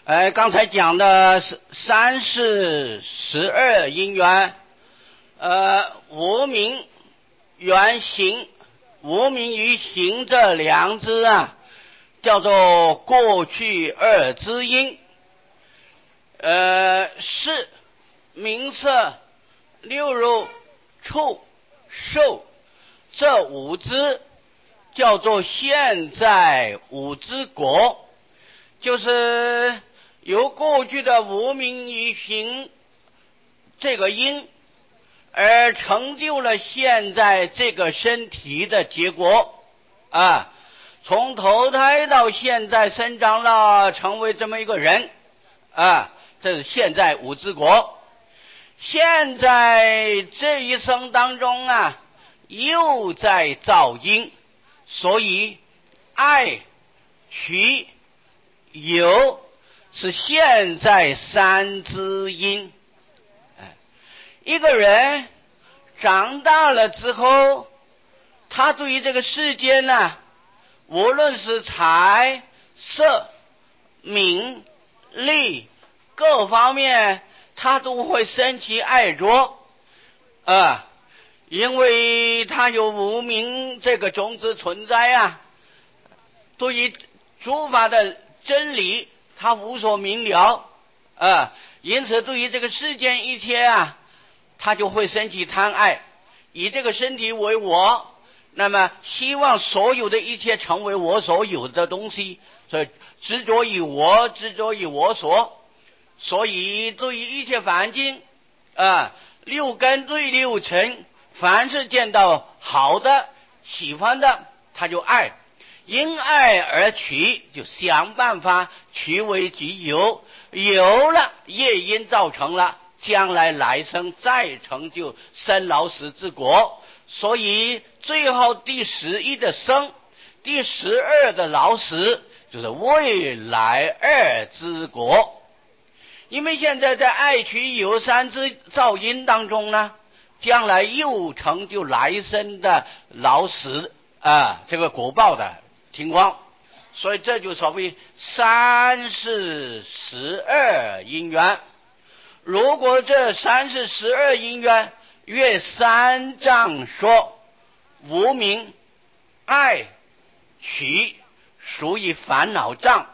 刚才讲的是三世12因缘，无名缘行，无名于行这两支啊，叫做过去二支因。是名色六入触受这五支叫做现在五支果，就是由过去的无名于行这个因而成就了现在这个身体的结果啊，从投胎到现在生长了成为这么一个人啊，这是现在五支果。现在这一生当中啊，又在造因，所以爱取有是现在三支因。一个人长大了之后，他对于这个世界呢，无论是财色名利各方面，他都会生起爱着因为他有无明这个种子存在啊，对于诸法的真理他无所明了因此对于这个世间一切啊，他就会生起贪爱，以这个身体为我，那么希望所有的一切成为我所有的东西，所以执着于我，执着于我所。所以对于一切凡境六根对六尘，凡是见到好的喜欢的他就爱，因爱而取，就想办法取为己有，有了业因造成了，将来来生再成就生老死之果。所以最后第11的生，第12的老死，就是未来二之果。因为现在在爱取有三之造因当中呢，将来又成就来生的老死这个果报的情况，所以这就所谓三世12因缘。如果这三世12因缘约三障说，无明爱取属于烦恼障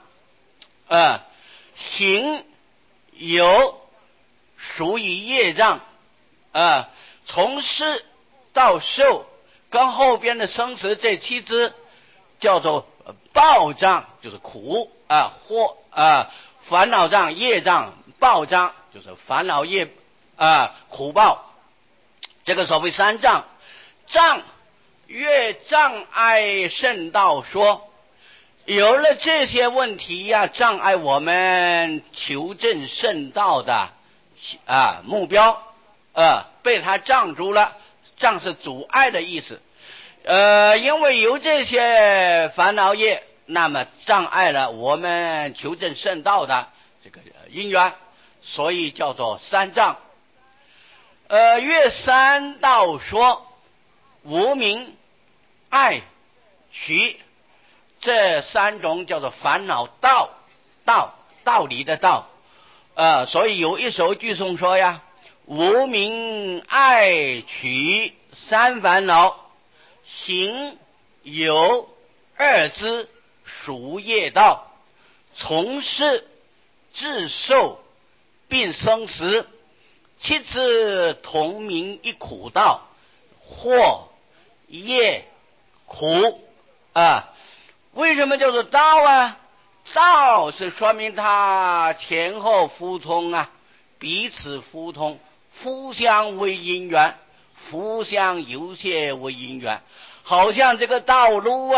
行有属于业障从事到受跟后边的生死这7支叫做报障，就是苦或烦恼障、业障、报障，就是烦恼业苦报。这个所谓三障，障越障碍圣道说，有了这些问题障碍我们求证圣道的目标被他障住了，障是阻碍的意思因为有这些烦恼业，那么障碍了我们求证圣道的这个因缘，所以叫做三障约三道说，无明爱取这三种叫做烦恼道理的道所以有一首句颂说呀，无明爱取三烦恼，行有二支属业道，从事自受并生死7支同名一苦道，或业苦为什么叫做道道是说明它前后互通彼此互通，互相为因缘，互相有些为因缘，好像这个道路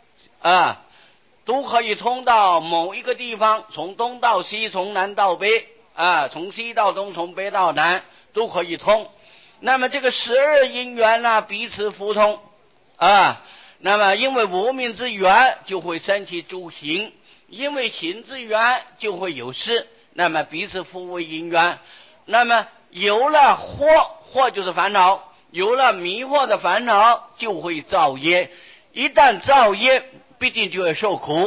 都可以通到某一个地方，从东到西，从南到北从西到东，从北到南都可以通。那么这个12因缘彼此互通那么因为无明之缘就会生起诸行，因为行之缘就会有事，那么彼此互为因缘。那么有了惑就是烦恼，有了迷惑的烦恼就会造业，一旦造业必定就会受苦，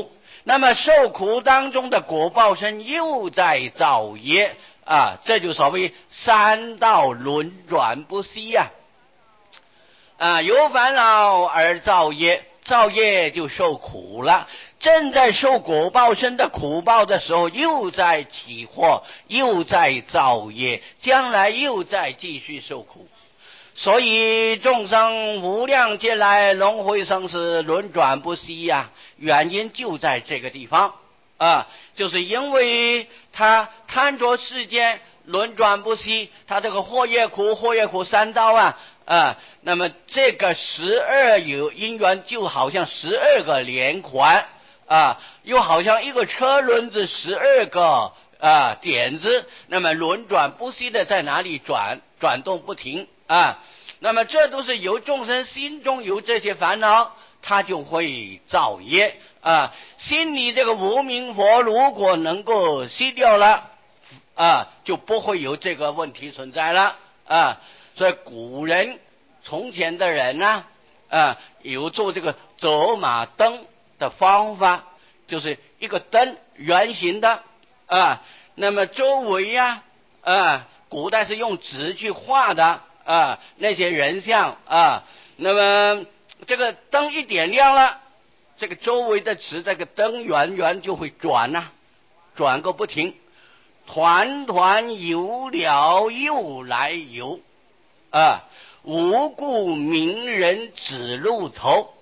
那么受苦当中的果报身又在造业啊，这就所谓三道轮转不息呀。有烦恼而造业，造业就受苦了。正在受果报身的苦报的时候，又在起祸，又在造业，将来又在继续受苦。所以众生无量劫来轮回生死，轮转不息呀，原因就在这个地方啊，就是因为他贪着世间，轮转不息，他这个祸业苦三道那么这个12有因缘就好像12个连环又好像一个车轮子12个点子，那么轮转不息的在哪里转动不停那么这都是由众生心中有这些烦恼，他就会造业心里这个无明佛如果能够熄掉了就不会有这个问题存在了所以古人从前的人有做这个走马灯的方法，就是一个灯圆形的那么周围古代是用纸去画的那些人像那么这个灯一点亮了，这个周围的纸这个灯圆就会转转个不停，团团游了又来游无故名人指路头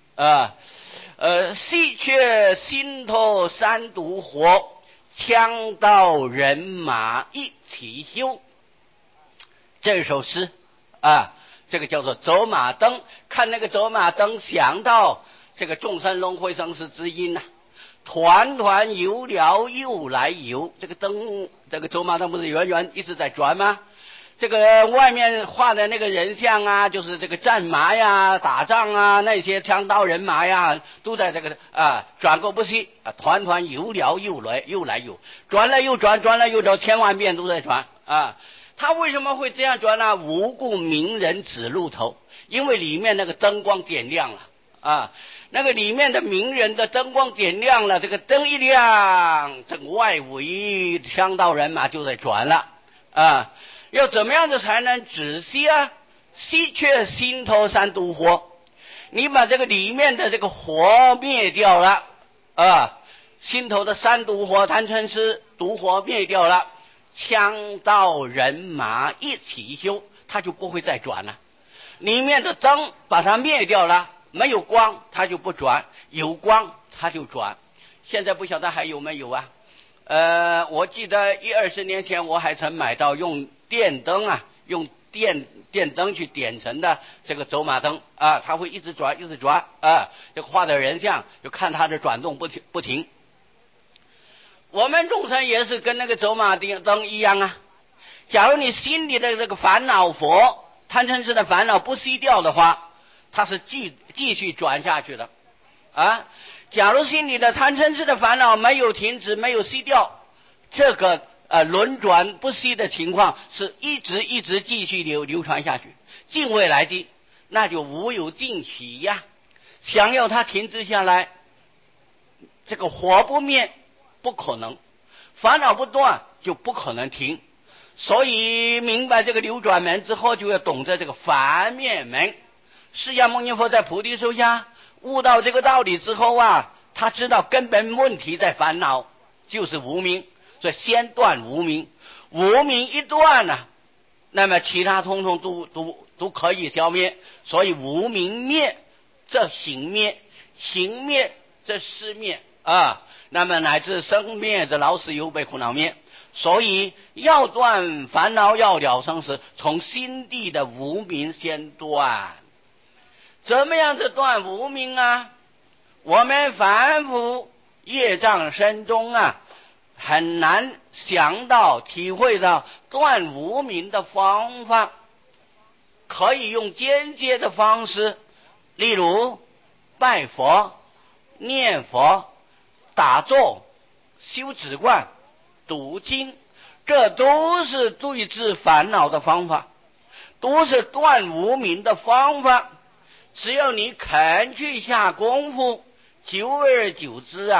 戏却心头三毒火，枪刀人马一起修。这首诗这个叫做走马灯。看那个走马灯，想到这个众生轮回生死之因团团游了又来游。这个灯，这个走马灯不是圆一直在转吗？这个外面画的那个人像就是这个战马呀、打仗那些枪刀人马呀，都在这个转个不息团团游了又来游，转了又转，转了又转，千万遍都在转他为什么会这样转呢？无故名人指路头，因为里面那个灯光点亮了那个里面的名人的灯光点亮了，这个灯一亮，这个外围枪刀人马就在转了要怎么样子才能止息息却心头三毒火，你把这个里面的这个火灭掉了心头的三毒火，贪嗔痴毒火灭掉了，枪刀人马一起修，它就不会再转了。里面的灯把它灭掉了，没有光它就不转，有光它就转。现在不晓得还有没有我记得10-20年前我还曾买到用电灯用电灯去点成的这个走马灯它会一直转这个画的人像就看它的转动不停。我们众生也是跟那个走马灯一样假如你心里的这个烦恼佛贪嗔痴的烦恼不熄掉的话，它是继续转下去的假如心里的贪嗔痴的烦恼没有停止，没有熄掉，这个轮转不息的情况是一直继续流传下去，尽未来际，那就无有尽期想要它停止下来，这个火不灭不可能，烦恼不断就不可能停。所以明白这个流转门之后，就要懂得这个反灭门。释迦牟尼佛在菩提树下悟到这个道理之后他知道根本问题在烦恼，就是无明，所以先断无明。无明一断那么其他通通都可以消灭。所以无明灭这行灭，行灭这识灭那么乃至生灭这老死忧悲苦恼灭。所以要断烦恼，要了生死，从心地的无明先断。怎么样子断无明我们凡夫业障深重很难想到体会到断无明的方法，可以用间接的方式，例如拜佛、念佛、打坐、修止观、读经，这都是对治烦恼的方法，都是断无明的方法。只要你肯去下功夫，久而久之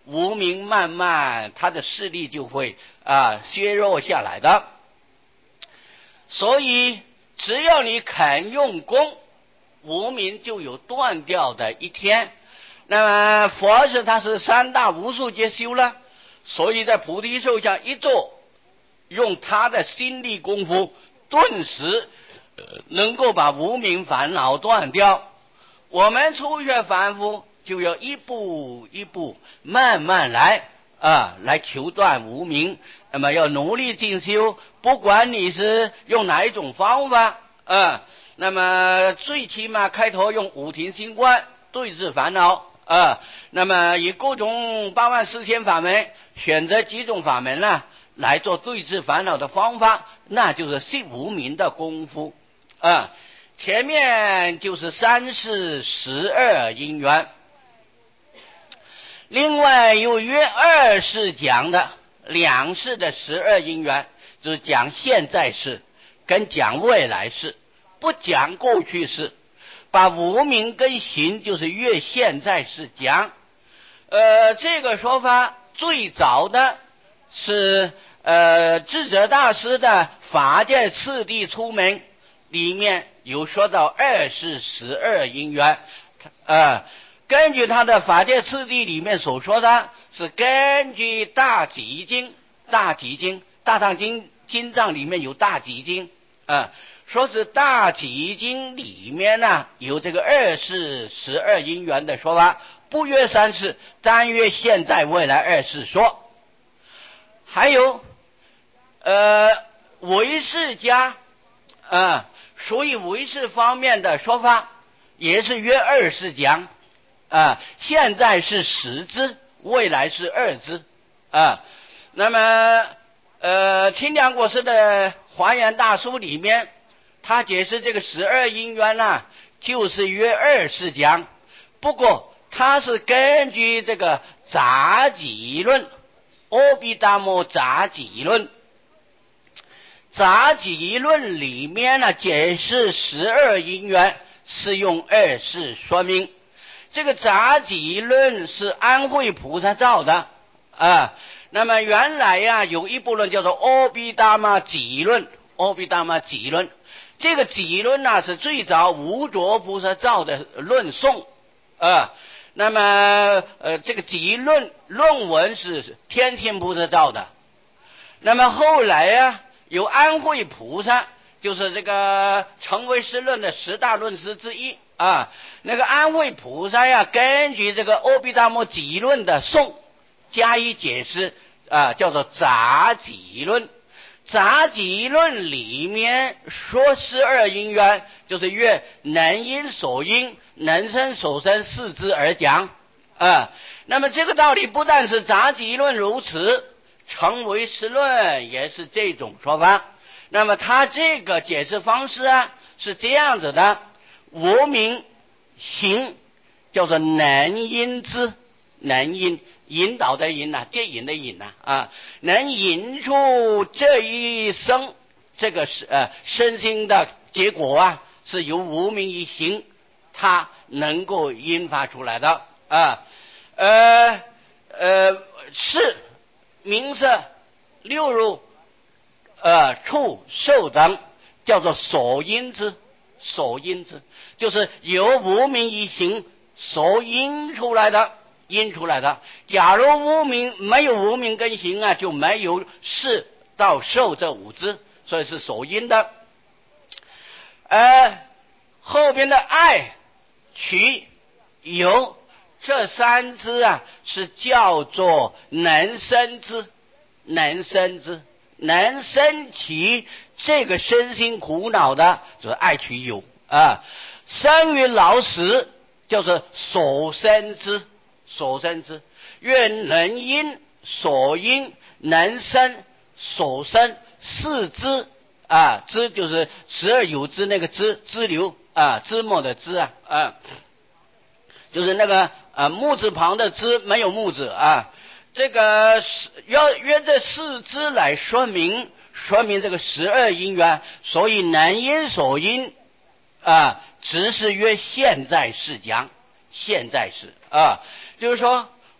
无名慢慢他的势力就会削弱下来的。所以只要你肯用功，无名就有断掉的一天。那么佛是他是三大无数劫修了，所以在菩提树下一坐，用他的心力功夫，顿时能够把无名烦恼断掉。我们初学凡夫就要一步一步慢慢来来求断无明。那么要努力进修，不管你是用哪一种方法那么最起码开头用五停心观对治烦恼那么以各种84000法门选择几种法门呢来做对治烦恼的方法，那就是息无明的功夫前面就是3世12因缘，另外有约2世讲的2世的12因缘，就是讲现在世跟讲未来世，不讲过去世，把无明跟行就是越现在世讲。这个说法最早的是智者大师的法界次第出门里面有说到2世12因缘根据他的法界次第里面所说的，是根据大集经、大藏经藏里面有大集经说是大集经里面呢有这个2世12因缘的说法，不约3世，单约现在未来2世说。还有唯识家属于唯识方面的说法，也是约2世讲现在是10支，未来是2支那么清凉国师的华严大书里面，他解释这个12因缘呢就是约2世讲，不过他是根据这个杂集论，阿毗达摩杂集论，杂集论里面呢解释12因缘是用2世说明。这个杂集论是安慧菩萨造的那么原来有一部论叫做阿毗达摩集论，阿毗达摩集论，这个集论呢是最早无着菩萨造的论颂那么这个集论论文是天亲菩萨造的。那么后来有安慧菩萨，就是这个成为释论的10大论师之一那个安慧菩萨根据这个阿毗达摩集论的颂加以解释叫做杂集论。杂集论里面说12因缘，就是越能因所因能生所生4支而讲那么这个道理不但是杂集论如此，成为释论也是这种说法。那么他这个解释方式是这样子的，无明行叫做能因之，能因引导的引接引的引能引出这一生这个身心的结果是由无明一行它能够引发出来的是名色六入触受等叫做所因之，所因之就是由无明一行所因出来的，因出来的。假如无明没有无明跟行就没有识到受这5支，所以是所因的后边的爱取有这3支是叫做能生之，能生之能生起这个身心苦恼的就是爱取有生于老死就是所生之，所生之越能因所因能生所生4支支就是12有支那个支流支末的支就是那个木字旁的支没有木字这个要约这4支来说明这个12因缘，所以能因所因只是约现在世讲，现在世就是说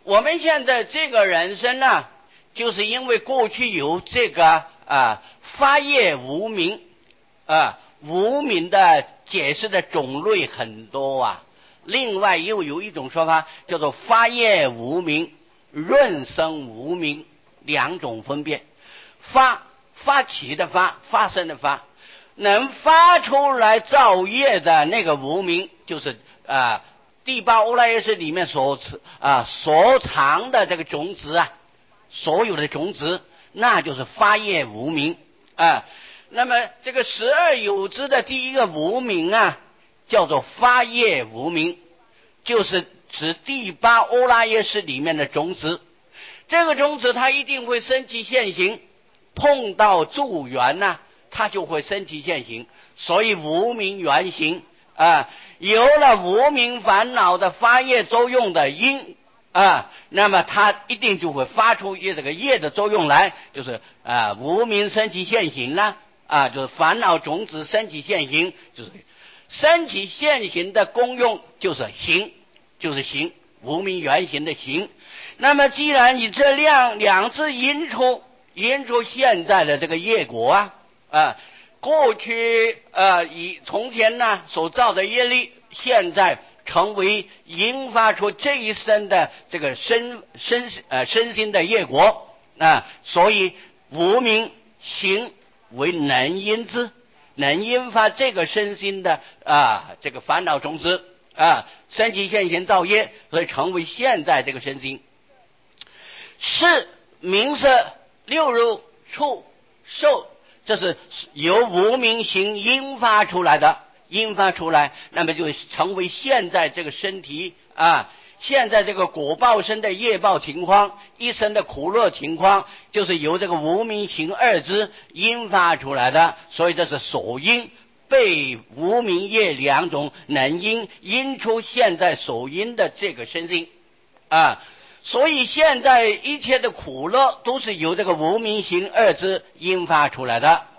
我们现在这个人生呢，就是因为过去有这个发业无明无明的解释的种类很多啊。另外又有一种说法叫做发业无明、润生无明两种分别。发起的发生的发，能发出来造业的那个无明，就是第八阿赖耶识里面所藏的这个种子啊，所有的种子，那就是发业无明啊。那么这个12有支的第一个无明啊，叫做发业无明，就是指第八阿赖耶识里面的种子。这个种子它一定会升起现行，碰到助缘呢，它就会升起现行，所以无明缘行有了无明烦恼的发业作用的因那么它一定就会发出这个业的作用来，就是无明升起现行啦就是烦恼种子升起现行，就是升起现行的功用就是行，无明缘行的行。那么既然你这两次引出现在的这个业果过去从前呢所造的业力，现在成为引发出这一生的这个身心的业果所以无明行为能因之，能引发这个身心的这个烦恼种子升起现行造业，所以成为现在这个身心。是名色六入触受，这是由无明行引发出来，那么就成为现在这个身体现在这个果报生的业报情况，一生的苦乐情况，就是由这个无明行二支引发出来的，所以这是所因被无明业两种能因出现在所因的这个身心所以现在一切的苦乐都是由这个无明行二支引发出来的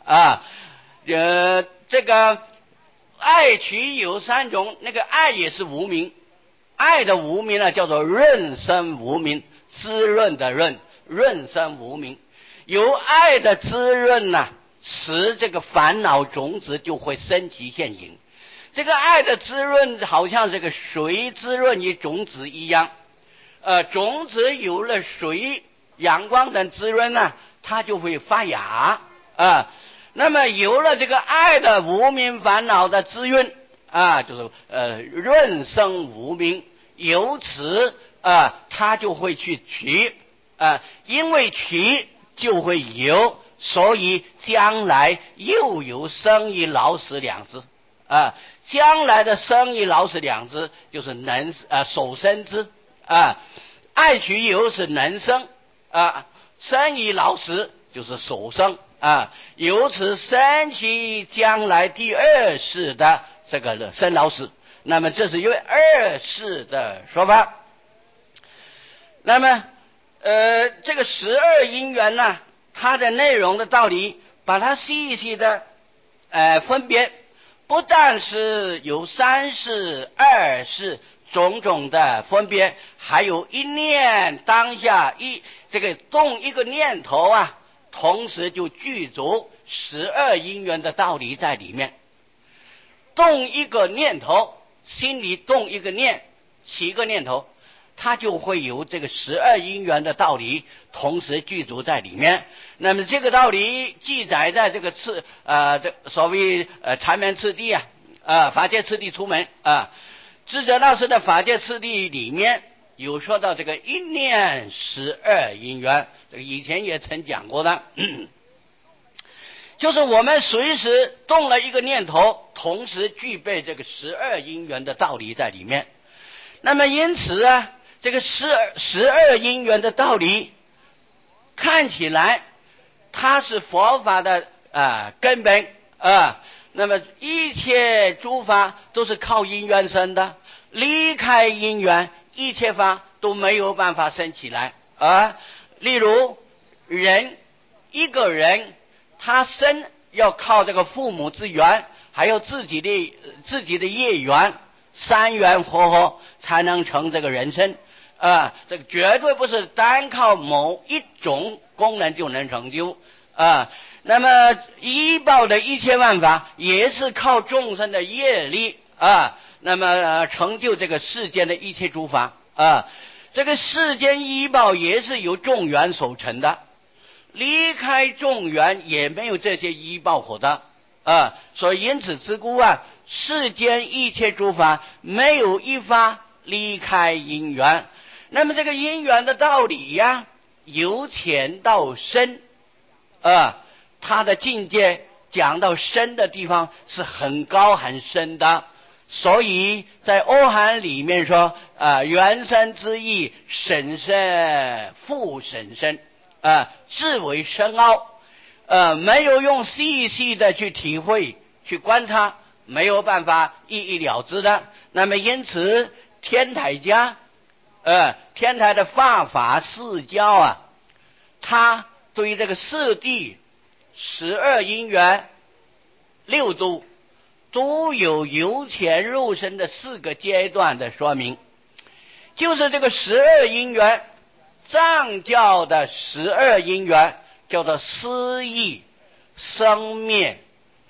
这个爱取有三种，那个爱也是无明，爱的无明呢叫做润生无明，滋润的润生无明。由爱的滋润使这个烦恼种子就会升起现行。这个爱的滋润好像这个水滋润于种子一样种子有了水、阳光等滋润它就会发芽那么有了这个爱的无明烦恼的滋润就是润生无明，由此它就会去取因为取就会有，所以将来又有生与老死两支将来的生与老死两支就是所生之爱取有是能生生与老死就是所生由此生起将来第二世的这个生老死。那么这是因为二世的说法。那么这个12因缘它的内容的道理把它细细的分别，不但是有3世、2世种种的分别，还有一念当下这个动一个念头同时就具足12因缘的道理在里面。动一个念头，心里动一个念，起一个念头，它就会有这个12因缘的道理同时具足在里面。那么这个道理记载在这个所谓缠绵次第法界次第出门智者大师的法界次第里面有说到这个一念12因缘，这个以前也曾讲过的就是我们随时动了一个念头，同时具备这个12因缘的道理在里面。那么因此这个12因缘的道理看起来它是佛法的根本那么一切诸法都是靠因缘生的，离开因缘一切法都没有办法生起来例如一个人他生要靠这个父母之缘，还有自己的业缘，3缘合才能成这个人生这个绝对不是单靠某一种功能就能成就那么医报的一切万法也是靠众生的业力那么成就这个世间的一切诸法这个世间医报也是由众缘所成的，离开众缘也没有这些医报可得所以因此之故世间一切诸法没有一法离开因缘。那么这个因缘的道理由浅到深它的境界讲到深的地方是很高很深的，所以在欧韩里面说缘深之意甚深复甚深至为深奥没有用细细的去体会去观察，没有办法一一了之的。那么因此天台家天台的法四教他对于这个四谛12因缘6度都有由浅入深的4个阶段的说明。就是这个12因缘，藏教的12因缘叫做思意生灭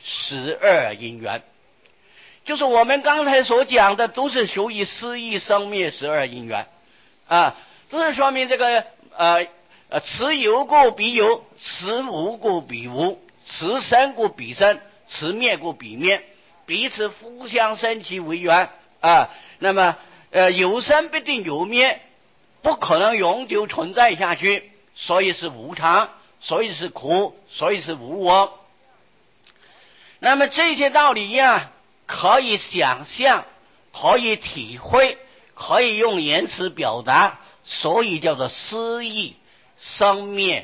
12因缘，就是我们刚才所讲的都是属于思意生灭12因缘这是说明这个此有故彼有，此无故彼无，此生故彼生，此灭故彼灭，彼此互相生其为缘那么有生必定有灭，不可能永久存在下去，所以是无常，所以是苦，所以是无我。那么这些道理可以想象，可以体会，可以用言辞表达，所以叫做思意生灭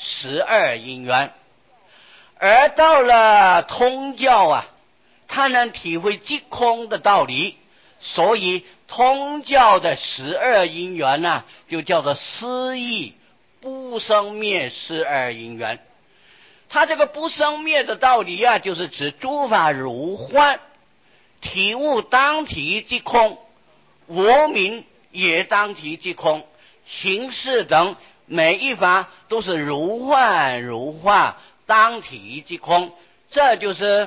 12因缘。而到了通教他能体会即空的道理，所以通教的12因缘就叫做思意不生灭12因缘。他这个不生灭的道理就是指诸法如幻，体悟当体即空，无明也当体即空，形式等每一法都是如幻如化，当体即空。这就是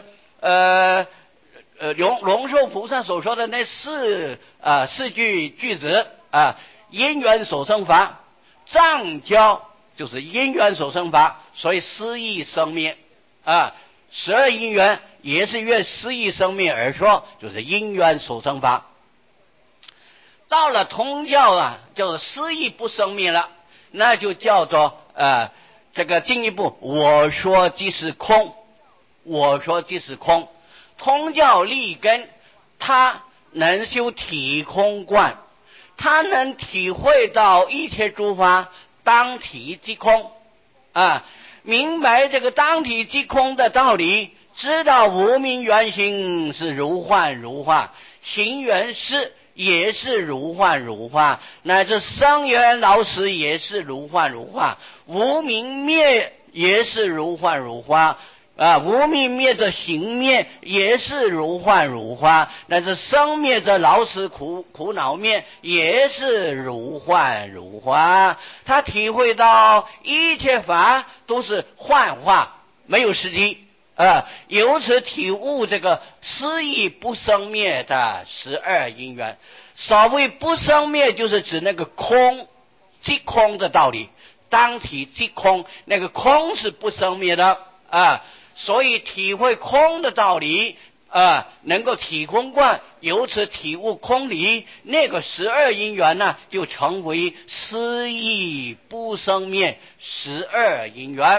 龙树菩萨所说的那四句子因缘所生法。藏教就是因缘所生法，所以思意生灭12因缘也是越思意生灭而说，就是因缘所生法。到了通教就是思意不生灭了，那就叫做这个进一步我说即是空，我说即是空。通教立根，他能修体空观，他能体会到一切诸法当体即空明白这个当体即空的道理，知道无明缘行是如幻如化，行缘事也是如幻如化，乃至生缘老死也是如幻如化，无明灭也是如幻如化无明灭者行灭也是如幻如化，乃至生灭者老死苦恼灭也是如幻如化。他体会到一切法都是幻化，没有实体由此体悟这个思意不生灭的12因缘。所谓不生灭，就是指那个空即空的道理，当体即空，那个空是不生灭的所以体会空的道理能够体空观，由此体悟空理，那个12因缘就成为思意不生灭12因缘。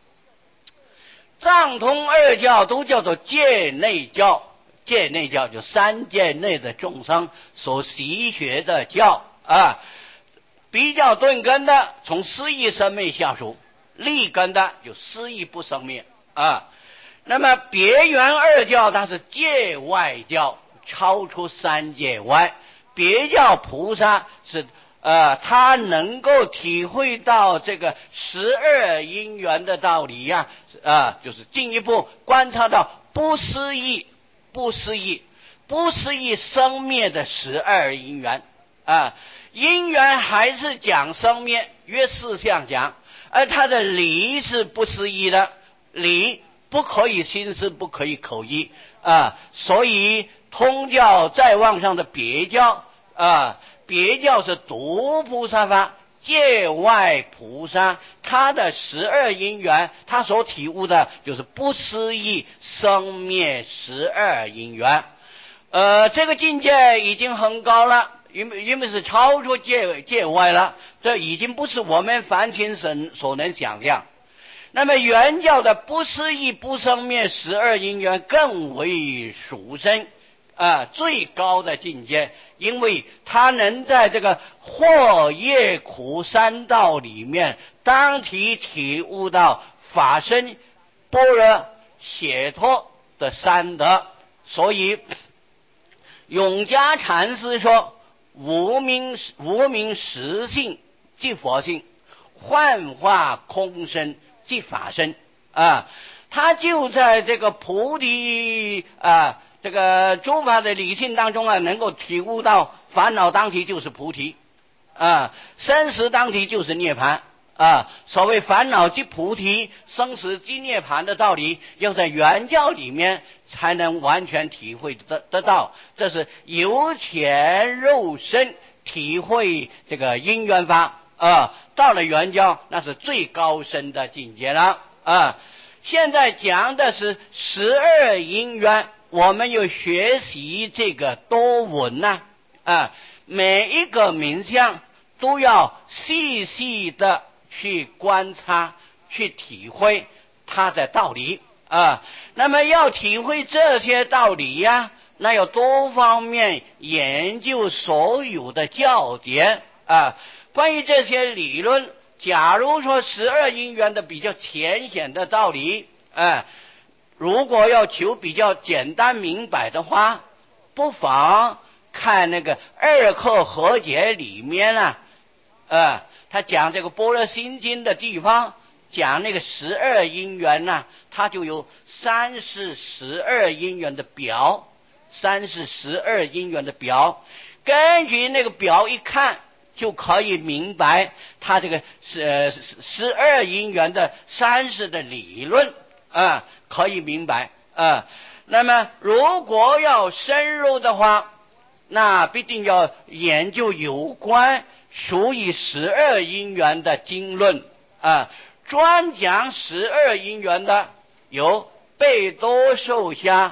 藏通二教都叫做界内教，界内教就三界内的众生所习学的教比较顿根的从思意生灭下手，立根的就思意不生灭那么别圆二教它是界外教，超出三界外。别教菩萨是他能够体会到这个12因缘的道理就是进一步观察到不思议生灭的12因缘因缘还是讲生灭，约四相讲，而它的理是不思议的，理不可以心思，不可以口译所以通教再往上的别教别教是独菩萨法，界外菩萨，他的12因缘，他所体悟的就是不思议生灭12因缘。这个境界已经很高了，因为是超出界外了，这已经不是我们凡情神所能想象。那么原教的不思议不生灭12因缘更为殊胜最高的境界，因为他能在这个惑业苦三道里面当体悟到法身般若解脱的三德。所以永嘉禅师说，无名实性即佛性，幻化空身即法身他就在这个菩提这个诸法的理性当中能够体悟到烦恼当体就是菩提生死当体就是涅槃所谓烦恼即菩提，生死即涅槃的道理，要在原教里面才能完全体会得到。这是由浅入深体会这个因缘法到了原教，那是最高深的境界了现在讲的是12因缘，我们要学习这个多闻每一个名相都要细细的去观察，去体会它的道理那么要体会这些道理那要多方面研究所有的教典关于这些理论，假如说12因缘的比较浅显的道理如果要求比较简单明白的话，不妨看那个二课合解里面他讲这个般若心经的地方，讲那个12因缘他就有32因缘的表，32因缘的表，根据那个表一看就可以明白他这个12因缘的30的理论可以明白那么如果要深入的话，那必定要研究有关属于12因缘的经论专讲12因缘的有贝多寿下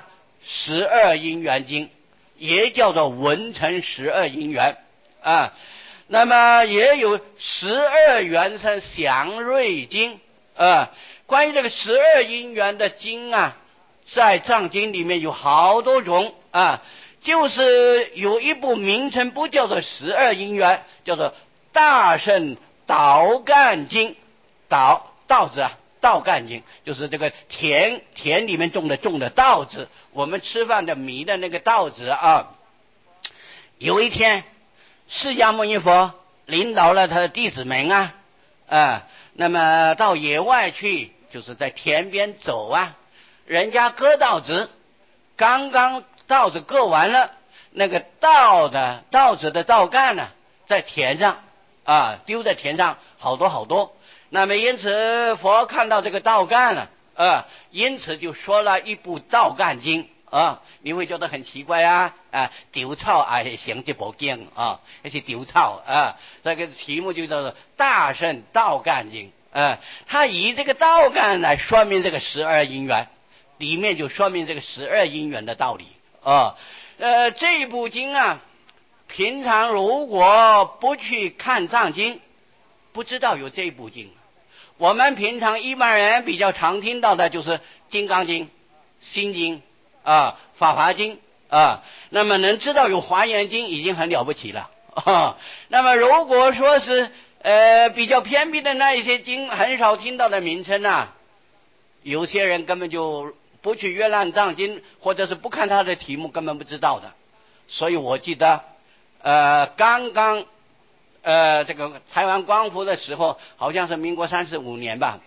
12因缘经，也叫做文成12因缘那么也有12缘生祥瑞经关于这个12因缘的经在藏经里面有好多种就是有一部名称不叫做12因缘，叫做大圣道干经，稻子稻干经，就是这个田里面种的稻子，我们吃饭的米的那个稻子有一天释迦牟尼佛领导了他的弟子们那么到野外去，就是在田边走人家割稻子，刚刚稻子割完了，那个稻子的稻干在田上丢在田上好多，那么因此佛看到这个稻干因此就说了一部稻干经你会觉得很奇怪丢草也行这部经那是丢草这个题目就叫做大圣稻干经他以这个稻干来说明这个12因缘，里面就说明这个12因缘的道理这一部经平常如果不去看藏经，不知道有这一部经。我们平常一般人比较常听到的就是金刚经、心经法华经那么能知道有华严经已经很了不起了那么如果说是比较偏僻的那一些经很少听到的名称有些人根本就不去阅览藏经，或者是不看他的题目，根本不知道的。所以我记得刚刚这个台湾光复的时候，好像是民国35年吧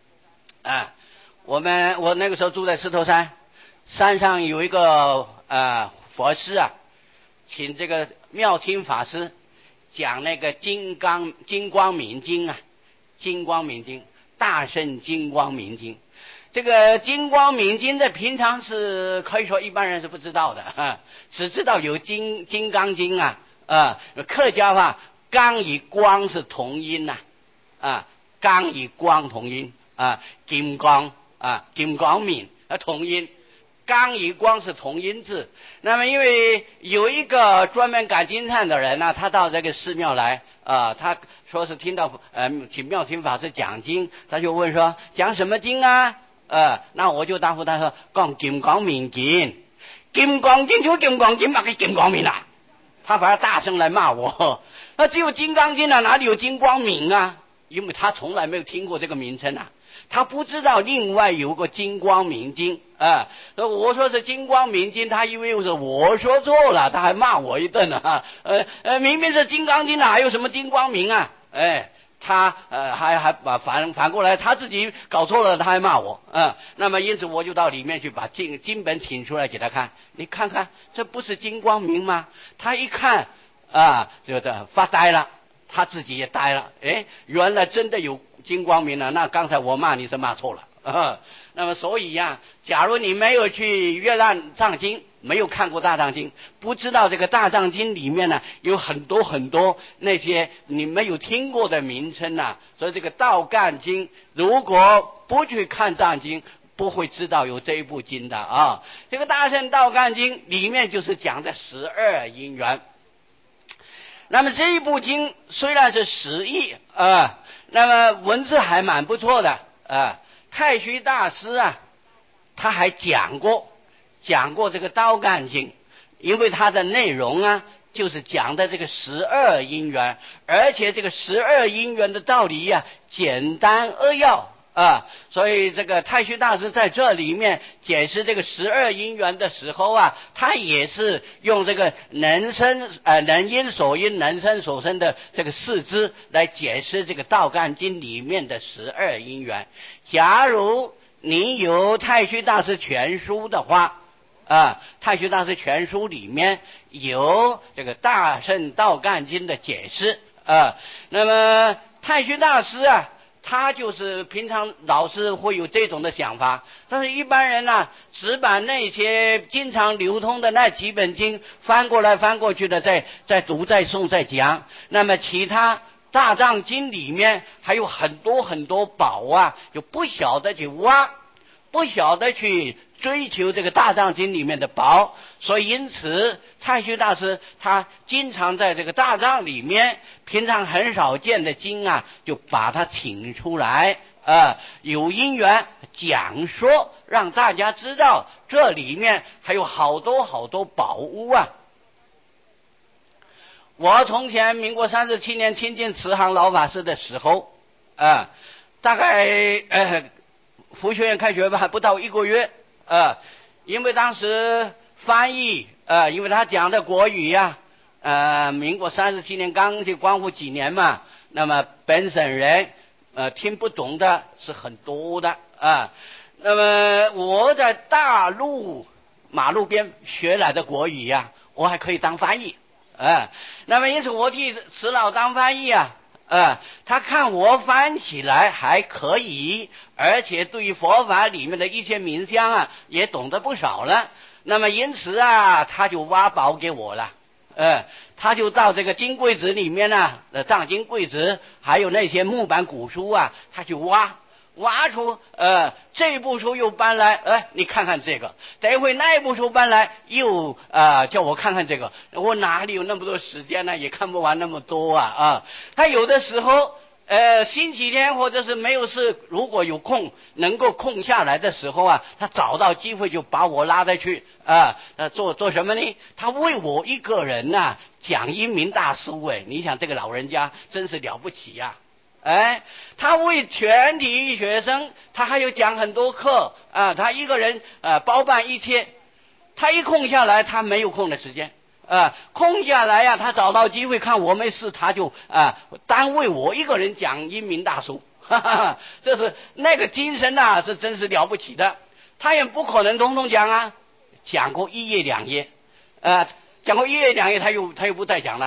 我那个时候住在石头山，山上有一个佛师请这个妙清法师讲那个金光明经啊，金光明经，大圣金光明经。这个金光明经的平常是可以说一般人是不知道的，只知道有金刚经啊，客家话刚与光是同音呐，刚与光同音啊，金光明同音。刚与光是同音字，那么因为有一个专门赶经忏的人呢，他到这个寺庙来他说是听到请妙听法师讲经，他就问说讲什么经啊？那我就答复他说讲金光明经，金光经就金光经嘛，给金光明啊，他反而大声来骂我，那只有金刚经啊，哪里有金光明啊？因为他从来没有听过这个名称啊。他不知道另外有个金光明经我说是金光明经，他以为是我说错了，他还骂我一顿明明是金刚经哪有什么金光明啊？他还把反过来他自己搞错了，他还骂我那么因此我就到里面去把经本请出来给他看，你看看这不是金光明吗？他一看就发呆了，他自己也呆了，原来真的有金光明了，那刚才我骂你是骂错了那么所以假如你没有去阅览藏经，没有看过大藏经，不知道这个大藏经里面呢有很多很多那些你没有听过的名称所以这个道干经如果不去看藏经，不会知道有这一部经的这个大乘道干经里面就是讲的12因缘。那么这一部经虽然是10译那么文字还蛮不错的太虚大师他还讲过这个道干经，因为它的内容就是讲的这个12因缘，而且这个12因缘的道理简单扼要所以这个太虚大师在这里面解释这个12因缘的时候他也是用这个能因所因能生所生的这个四支来解释这个道干经里面的12因缘。假如你有太虚大师全书的话太虚大师全书里面有这个大乘道干经的解释那么太虚大师他就是平常老是会有这种的想法，但是一般人只把那些经常流通的那几本经翻过来翻过去的再读再诵再讲，那么其他大藏经里面还有很多很多宝就不晓得去挖，不晓得去追求这个大藏经里面的宝，所以因此太虚大师他经常在这个大藏里面平常很少见的经就把它请出来有因缘讲说，让大家知道这里面还有好多好多宝物我从前民国37年亲近慈航老法师的时候大概佛学院开学吧还不到1个月因为当时翻译因为他讲的国语民国37年刚去光复几年嘛，那么本省人听不懂的是很多的那么我在大陆马路边学来的国语我还可以当翻译那么因此我替慈老当翻译他看我翻起来还可以，而且对于佛法里面的一些名相也懂得不少了，那么因此他就挖宝给我了他就到这个金柜子里面藏经柜子还有那些木板古书他去挖出这部书又搬来你看看这个，等一会那部书搬来又叫我看看这个，我哪里有那么多时间呢，也看不完那么多他有的时候星期天或者是没有事，如果有空能够空下来的时候他找到机会就把我拉带去做什么呢？他为我一个人讲英明大书你想这个老人家真是了不起他为全体学生他还有讲很多课他一个人包办一切，他一空下来他没有空的时间空下来他找到机会看我没事，他就单为我一个人讲英明大书这是那个精神是真是了不起的。他也不可能通通讲讲过1页2页讲过1页2页他又不再讲了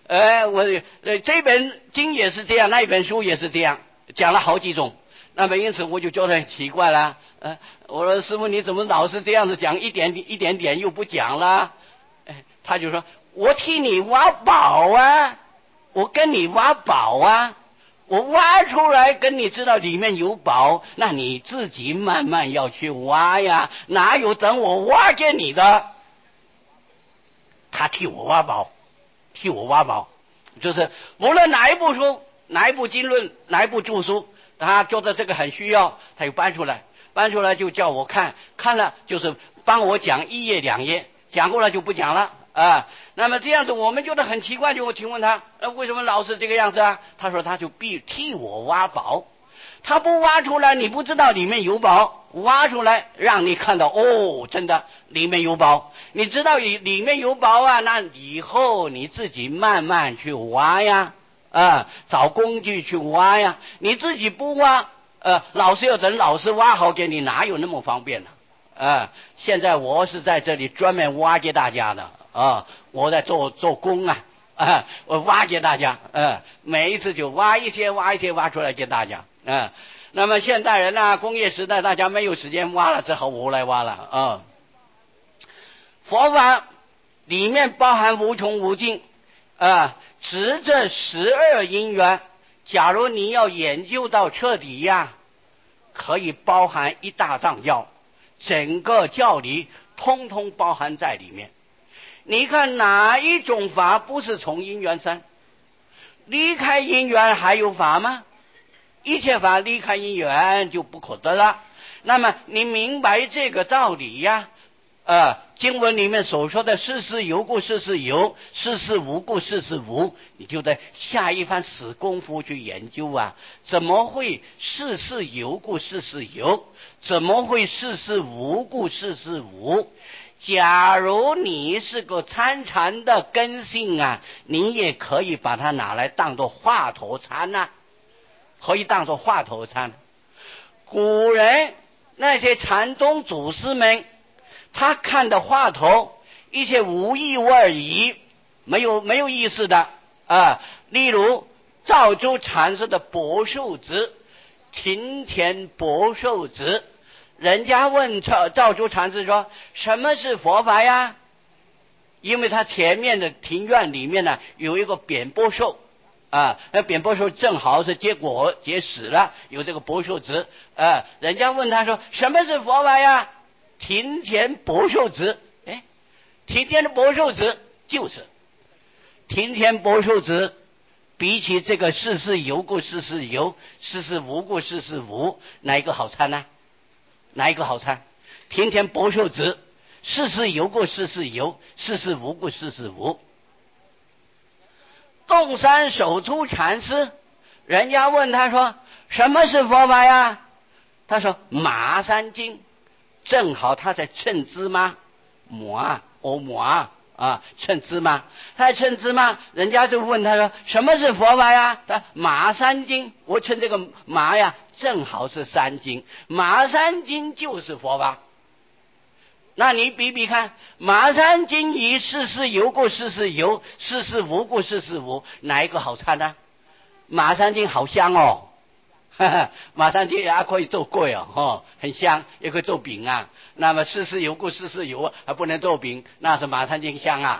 我这本经也是这样，那一本书也是这样，讲了好几种。那么因此我就觉得很奇怪了。我说师父你怎么老是这样子讲，一点点又不讲了？他就说我替你挖宝啊，我跟你挖宝啊，我挖出来跟你知道里面有宝，那你自己慢慢要去挖呀，哪有等我挖给你的？他替我挖宝，替我挖宝，就是无论哪一部书、哪一部经论、哪一部著书，他觉得这个很需要，他就搬出来就叫我看，看了就是帮我讲一页两页，讲过了就不讲了啊。那么这样子我们觉得很奇怪，就我请问他，为什么老是这个样子啊？他说他就必替我挖宝，他不挖出来你不知道里面有宝，挖出来让你看到哦，真的里面有宝，你知道里面有宝啊，那以后你自己慢慢去挖呀，找工具去挖呀，你自己不挖，老师要等老师挖好给你，哪有那么方便呢？现在我是在这里专门挖给大家的我在做工我挖给大家，每一次就挖一些挖出来给大家，那么现代人呢，工业时代大家没有时间挖了，只好我来挖了佛法里面包含无穷无尽指这12因缘，假如你要研究到彻底呀，可以包含一大藏教，整个教理通通包含在里面。你看哪一种法不是从因缘生？离开因缘还有法吗？一切法离开因缘就不可得了。那么你明白这个道理呀，经文里面所说的事事有故事事有，事事无故事事无，你就得下一番死功夫去研究啊。怎么会事事有故事事有？怎么会事事无故事事无？假如你是个参禅的根性啊，你也可以把它拿来当作话头禅可以当作话头禅。古人那些禅宗祖师们，他看的话头一些无意无而已，没有意思的例如赵州禅师的博寿子，庭前博寿子，人家问赵州禅师说什么是佛法呀？因为他前面的庭院里面呢有一个扁波寿那扁波寿正好是结果结实了，有这个博寿子人家问他说什么是佛法呀？庭前博寿子，庭前的博寿子就是庭前博寿子，比起这个事事有故事事有，事事无故事事无，哪一个好参呢？哪一个好参？庭前博寿子，事事有故事事有，事事无故事事无。洞山守出禅师，人家问他说什么是佛法呀？他说马山经，正好他在称芝麻称芝麻，他在称芝麻，人家就问他说什么是佛法呀？他马山经，我称这个马呀正好是山经，马山经就是佛法。那你比比看，马山经以事事有故事事有，事事无故事事无，哪一个好参呢？马山经好香马山经也可以做粿很香，也可以做饼那么事事有故事事有还不能做饼，那是马山经香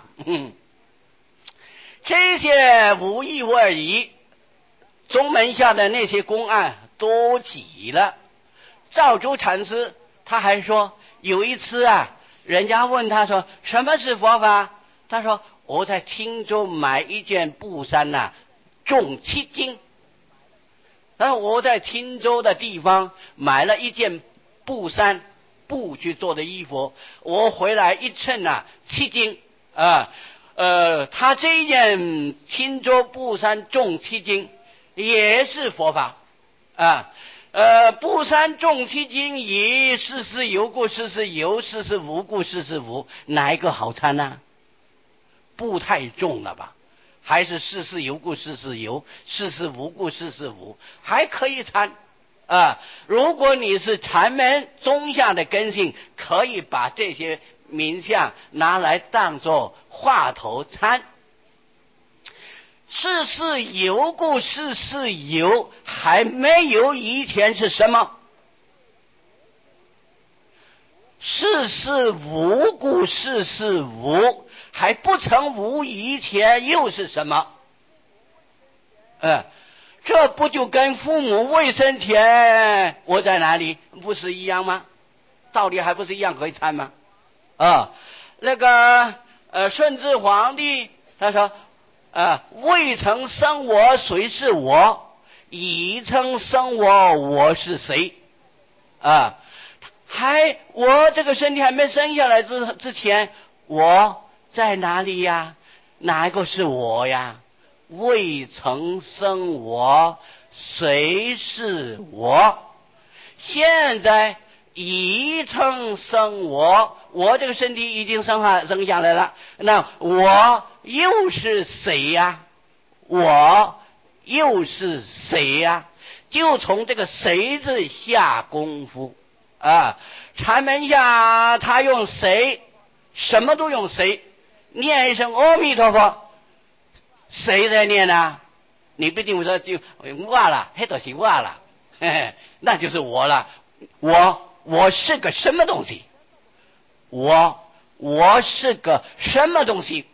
这些无意无而已，宗门下的那些公案多极了。赵州禅师他还说，有一次人家问他说什么是佛法？他说我在青州买一件布衫重7斤。然后我在青州的地方买了一件布衫，布去做的衣服，我回来一称7斤他这一件青州布衫重7斤，也是佛法布衫重7斤，以事事有故事事有，事事无故事事无，哪一个好参呢？布太重了吧？还是事事有故事事有，事事无故事事无，还可以参如果你是禅门宗下的根性，可以把这些名相拿来当作话头参。 事事有故，事事有，还没有以前是什么？事事无故，事事无，还不曾无以前又是什么？这不就跟父母未生前我在哪里不是一样吗？道理还不是一样可以参吗？顺治皇帝他说未曾生我谁是我，已曾生我是谁？我这个身体还没生下来之前我在哪里呀？哪一个是我呀？未曾生我谁是我？现在已曾生我这个身体已经生下来了，那我又是谁呀？我又是谁呀？就从这个谁字下功夫禅门下他用谁，什么都用谁，念一声阿弥陀佛，谁在念呢？你不一定说就我了，黑都是我了，那就是我了。我是个什么东西？我是个什么东西？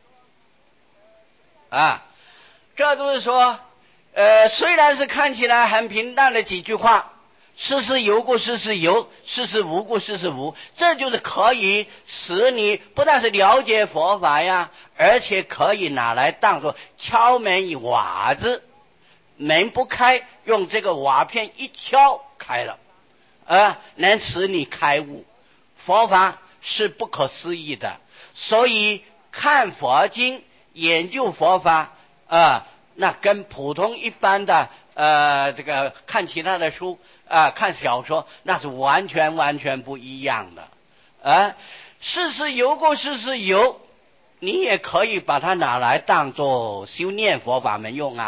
这都是说虽然是看起来很平淡的几句话，事事有故，事事有，事事无故，事事无，这就是可以使你不但是了解佛法呀，而且可以拿来当作敲门一瓦子，门不开，用这个瓦片一敲开了，能使你开悟。佛法是不可思议的，所以看佛经研究佛法那跟普通一般的这个看其他的书看小说那是完全不一样的。事事有故，事事有，你也可以把它拿来当作修念佛法门用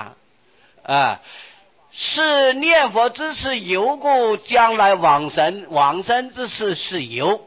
是念佛之事有故，将来往生之事是有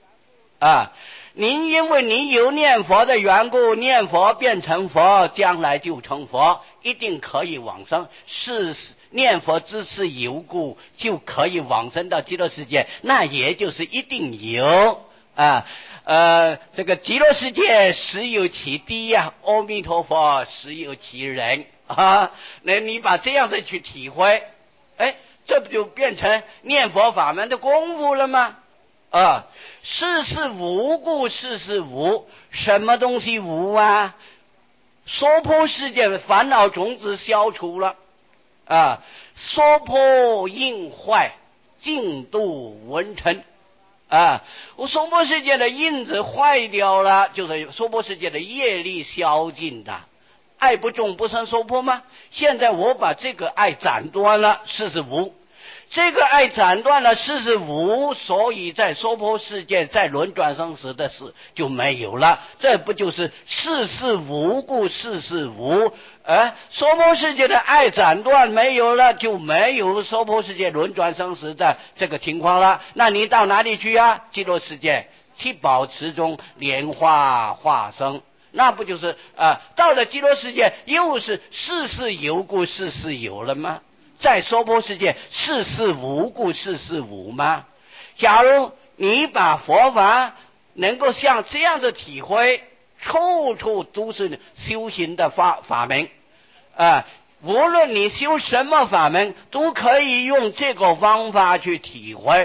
您因为你有念佛的缘故，念佛变成佛，将来就成佛，一定可以往生。是念佛之事有故，就可以往生到极乐世界，那也就是一定有这个极乐世界实有其地阿弥陀佛实有其人那你把这样的去体会，这不就变成念佛法门的功夫了吗？事事无故，事事无，什么东西无娑婆世界的烦恼种子消除了娑婆应坏，净度文成我娑婆世界的印子坏掉了，就是娑婆世界的业力消尽的。爱不重不生娑婆吗？现在我把这个爱斩断了，事事无。这个爱斩断了，事事无，所以在娑婆世界在轮转生死的事就没有了。这不就是事事无故，事事无娑婆世界的爱斩断没有了，就没有娑婆世界轮转生死的这个情况了。那你到哪里去极乐世界七宝池中莲花化生，那不就是到了极乐世界又是事事有故，事事有了吗？在娑婆世界事事无故，事事无吗？假如你把佛法能够像这样的体会，处处都是修行的法门无论你修什么法门，都可以用这个方法去体会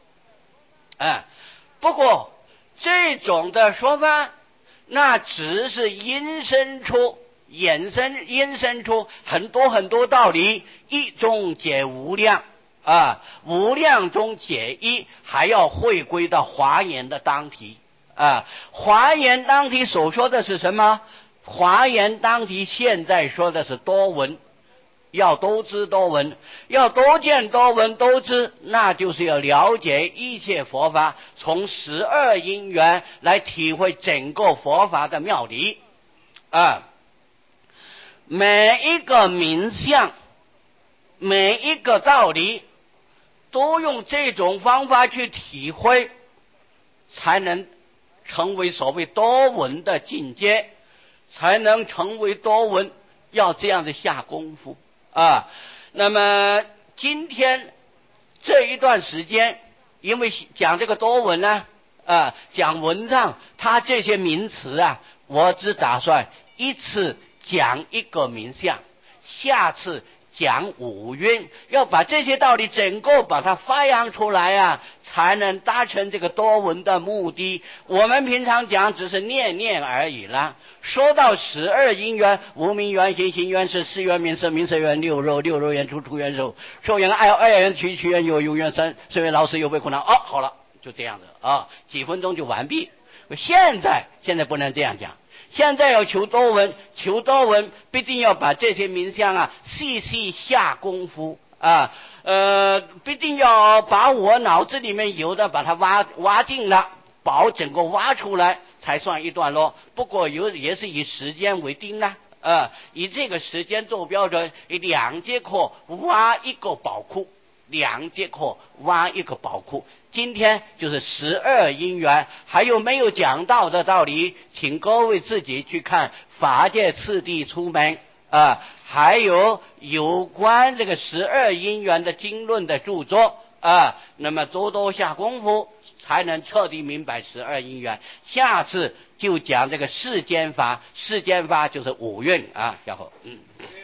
不过这种的说法那只是引申出很多道理，一中解无量无量中解一，还要回归到华严的当体华严当体所说的是什么？华严当体现在说的是多闻，要多知多闻，要多见多闻多知，那就是要了解一切佛法，从12因缘来体会整个佛法的妙理每一个名相，每一个道理，都用这种方法去体会，才能成为所谓多闻的境界，才能成为多闻要这样的下功夫啊。那么今天这一段时间，因为讲这个多闻呢，讲文章，它这些名词啊，我只打算一次讲一个名相，下次讲五蕴，要把这些道理整个把它发扬出来啊，才能达成这个多闻的目的。我们平常讲只是念念而已啦。说到12因缘，无明缘行，行缘识，识缘名色，名色缘六肉，六肉缘触，触缘受，受缘爱，爱缘取，取缘有，有缘生，生缘老死，有悲苦恼。好了，就这样子啊，几分钟就完毕。现在不能这样讲。现在要求多闻，求多闻必定要把这些名相啊细细下功夫啊，必定要把我脑子里面有的把它挖尽了，把整个挖出来才算一段落。不过也是以时间为定啦，以这个时间做标准，以2节课挖一个宝库，2节课挖一个宝库。今天就是12因缘，还有没有讲到的道理，请各位自己去看法界次第出门还有关这个12因缘的经论的著作那么多多下功夫，才能彻底明白12因缘。下次就讲这个世间法，世间法就是五蕴小伙